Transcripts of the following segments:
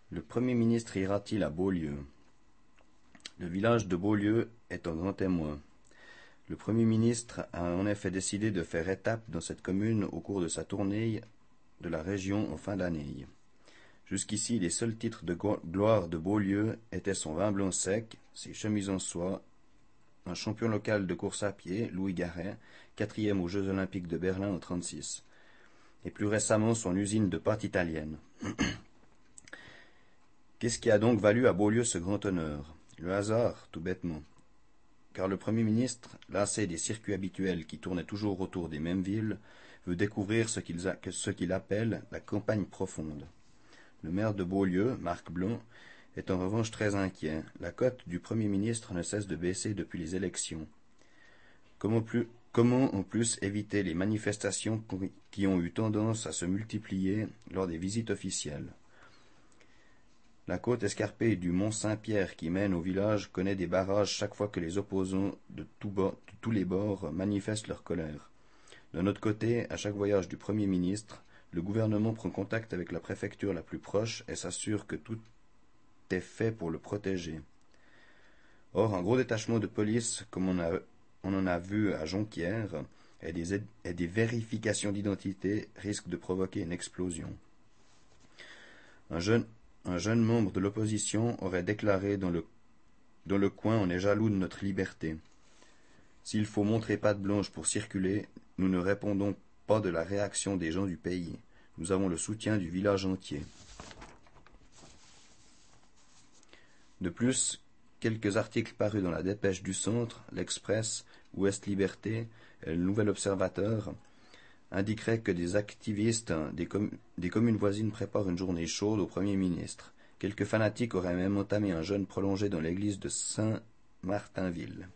Le Premier ministre ira-t-il à Beaulieu? Le village de Beaulieu est un grand témoin. Le Premier ministre a en effet décidé de faire étape dans cette commune au cours de sa tournée de la région en fin d'année. Jusqu'ici, les seuls titres de gloire de Beaulieu étaient son vin blanc sec, ses chemises en soie, un champion local de course à pied, Louis Garret, 4e aux Jeux Olympiques de Berlin en 1936, et plus récemment son usine de pâtes italienne. Qu'est-ce qui a donc valu à Beaulieu ce grand honneur? Le hasard, tout bêtement. Car le Premier ministre, lassé des circuits habituels qui tournaient toujours autour des mêmes villes, veut découvrir ce qu'il appelle la campagne profonde. Le maire de Beaulieu, Marc Blanc, est en revanche très inquiet. La cote du Premier ministre ne cesse de baisser depuis les élections. Comment en plus éviter les manifestations qui ont eu tendance à se multiplier lors des visites officielles? La côte escarpée du mont Saint-Pierre qui mène au village connaît des barrages chaque fois que les opposants de tous les bords manifestent leur colère. D'un autre côté, à chaque voyage du Premier ministre, le gouvernement prend contact avec la préfecture la plus proche et s'assure que tout est fait pour le protéger. Or, un gros détachement de police, comme on en a vu à Jonquière, et des vérifications d'identité risquent de provoquer une explosion. Un jeune membre de l'opposition aurait déclaré dans le coin, on est jaloux de notre liberté. S'il faut montrer patte blanche pour circuler, nous ne répondons pas de la réaction des gens du pays. Nous avons le soutien du village entier. De plus, quelques articles parus dans la Dépêche du Centre, l'Express, Ouest Liberté et le Nouvel Observateur indiqueraient que des activistes des communes voisines préparent une journée chaude au Premier ministre. Quelques fanatiques auraient même entamé un jeûne prolongé dans l'église de Saint-Martinville.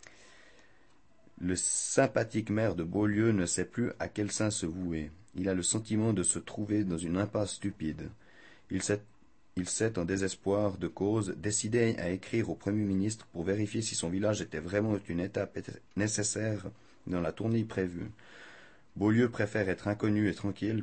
Le sympathique maire de Beaulieu ne sait plus à quel saint se vouer. Il a le sentiment de se trouver dans une impasse stupide. Il s'est, en désespoir de cause, décidé à écrire au Premier ministre pour vérifier si son village était vraiment une étape nécessaire dans la tournée prévue. Beaulieu préfère être inconnu et tranquille